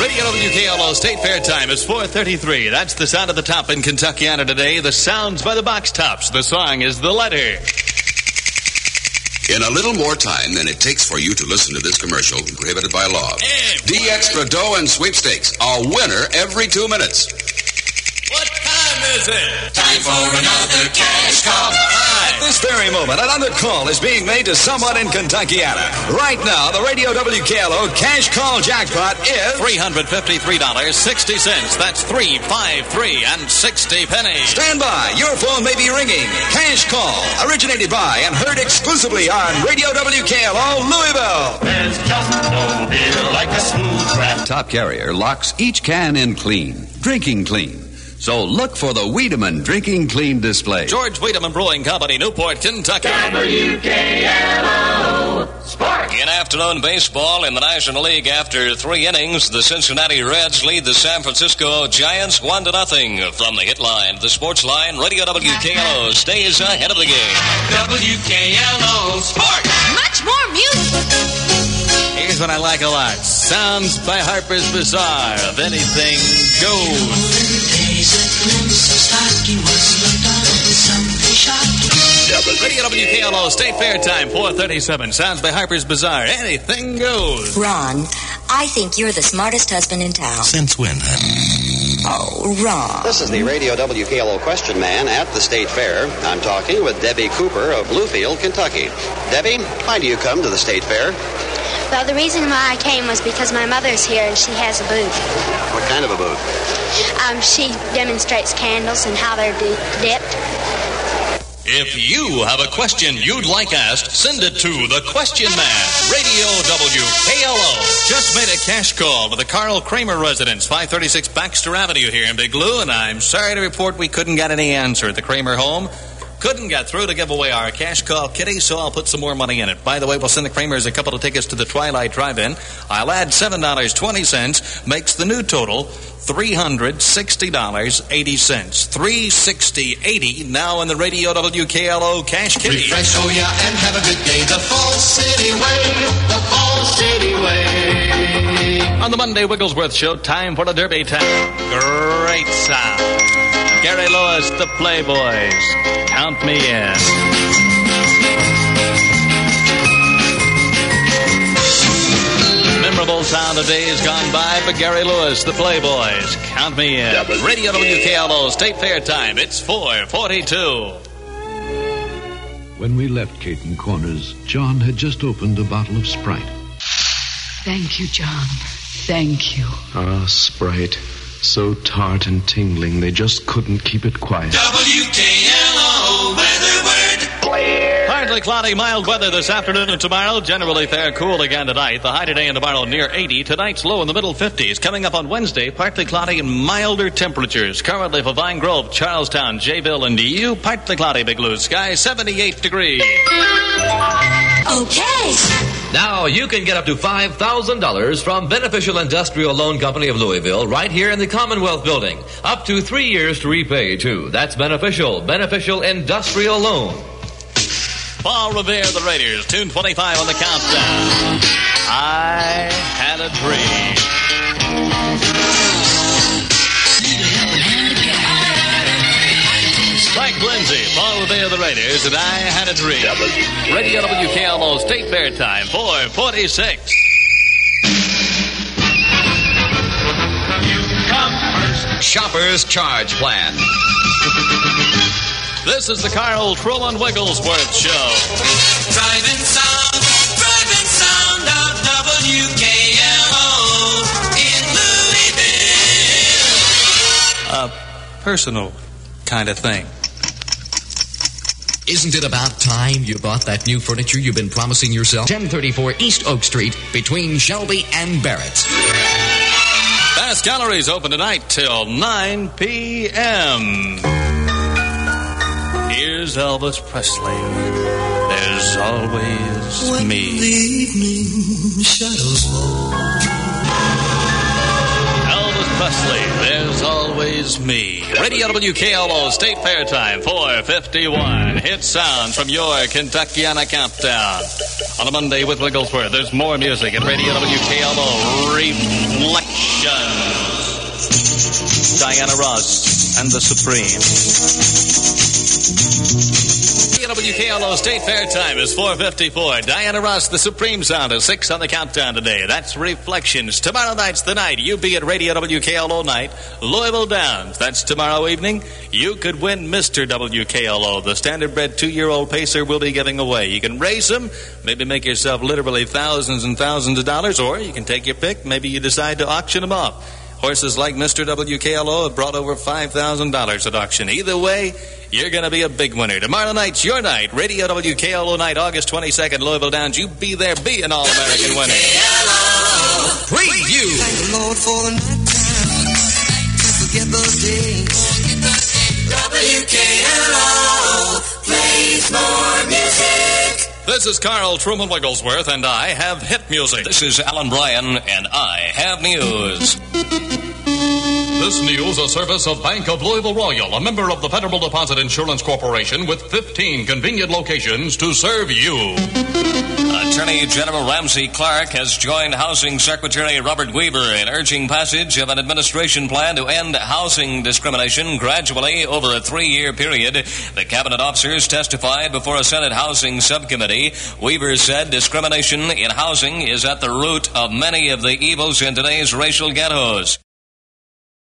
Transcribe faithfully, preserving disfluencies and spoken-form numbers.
Radio W K L O State Fair time is four thirty-three. That's the sound of the top in Kentuckiana today. The sounds by the Box Tops. The song is The Letter. In a little more time than it takes for you to listen to this commercial, prohibited by law, Hey, D-Extra Dough and Sweepstakes, a winner every two minutes. What time is it? Time for another cash call. At this very moment, another call is being made to someone in Kentuckiana. Right now, the Radio W K L O cash call jackpot is three hundred fifty-three dollars and sixty cents. That's three fifty-three and sixty pennies. Stand by. Your phone may be ringing. Cash call, originated by and heard exclusively on Radio W K L O Louisville. There's just no beer like a smooth rap. Top Carrier locks each can in clean, drinking clean. So look for the Wiedemann Drinking Clean display. George Wiedemann Brewing Company, Newport, Kentucky. W K L O Sports. In afternoon baseball in the National League, after three innings, the Cincinnati Reds lead the San Francisco Giants one to nothing. From the hit line, the sports line, Radio W K L O stays ahead of the game. W K L O Sports. Much more music. Here's what I like a lot. Sounds by Harper's Bazaar of Anything Goes. Radio W K L O State Fair time, four thirty-seven. Sounds by Harper's Bazaar. Anything goes. Ron, I think you're the smartest husband in town. Since when, honey? Oh, Ron. This is the Radio W K L O Question Man at the State Fair. I'm talking with Debbie Cooper of Bluefield, Kentucky. Debbie, why do you come to the State Fair? Well, the reason why I came was because my mother's here and she has a booth. What kind of a booth? Um, she demonstrates candles and how they're de- dipped. If you have a question you'd like asked, send it to The Question Man, Radio W K L O. Just made a cash call to the Carl Kramer residence, five thirty-six Baxter Avenue here in Big Lou, and I'm sorry to report we couldn't get any answer at the Kramer home. Couldn't get through to give away our cash call kitty, so I'll put some more money in it. By the way, we'll send the Kramers a couple of tickets to the Twilight Drive-In. I'll add seven dollars and twenty cents, makes the new total three hundred sixty dollars and eighty cents. three hundred sixty dollars and eighty cents now in the Radio W K L O cash kitty. Refresh, oh yeah, and have a good day. The Fall City way, the Fall City way. On the Monday Wigglesworth Show, time for the Derby Town. Great sound. Gary Lewis, the Playboys. Count me in. Memorable sound of days gone by, but Gary Lewis, the Playboys. Count me in. Radio W K L O State Fair time. It's four forty-two. When we left Caton Corners, John had just opened a bottle of Sprite. Thank you, John. Thank you. Ah, Sprite. So tart and tingling, they just couldn't keep it quiet. W K L O Weather Word. Clear. Partly cloudy, mild weather this afternoon and tomorrow. Generally fair, cool again tonight. The high today and tomorrow near eighty. Tonight's low in the middle fifties. Coming up on Wednesday, partly cloudy and milder temperatures. Currently for Vine Grove, Charlestown, Jayville, and D U, partly cloudy, Big Blue Sky, seventy-eight degrees. Okay. Now you can get up to five thousand dollars from Beneficial Industrial Loan Company of Louisville right here in the Commonwealth Building. Up to three years to repay, too. That's Beneficial. Beneficial Industrial Loan. Paul Revere, the Raiders, tune twenty-five on the countdown. I had a dream. Frank Lindsay, Paul Revere, the Raiders, and I had a dream. Radio W K L O State Fair time, four forty-six. Shoppers Charge Plan. This is the Carl Truman Wigglesworth Show. Driving sound, driving sound of W K L O in Louisville. A personal kind of thing. Isn't it about time you bought that new furniture you've been promising yourself? ten thirty-four East Oak Street, between Shelby and Barrett's. Fast Galleries open tonight till nine p.m. Here's Elvis Presley. There's always when me. The evening shadows fall. Elvis Presley, there's always me. Radio W K L O State Fair time, four fifty-one. Hit sounds from your Kentuckiana countdown. On a Monday with Wigglesworth, there's more music at Radio W K L O Reflection. Diana Ross and the Supremes. W K L O State Fair time is four fifty-four. Diana Ross, the Supreme Sound, is six on the countdown today. That's Reflections. Tomorrow night's the night. You be at Radio W K L O night. Louisville Downs. That's tomorrow evening. You could win Mister W K L O. The standard-bred two-year-old pacer will be giving away. You can race him, maybe make yourself literally thousands and thousands of dollars, or you can take your pick. Maybe you decide to auction him off. Horses like Mister W K L O have brought over five thousand dollars at auction. Either way, you're going to be a big winner. Tomorrow night's your night. Radio W K L O night, August twenty-second, Louisville Downs. You be there, be an All-American winner. Preview. Thank the Lord for the night time. Can't forget those days. W K L O plays more music. This is Carl Truman Wigglesworth, and I have hit music. This is Alan Bryan, and I have news. This news a service of Bank of Louisville Royal, a member of the Federal Deposit Insurance Corporation with fifteen convenient locations to serve you. Attorney General Ramsey Clark has joined Housing Secretary Robert Weaver in urging passage of an administration plan to end housing discrimination gradually over a three-year period. The cabinet officers testified before a Senate Housing Subcommittee. Weaver said discrimination in housing is at the root of many of the evils in today's racial ghettos.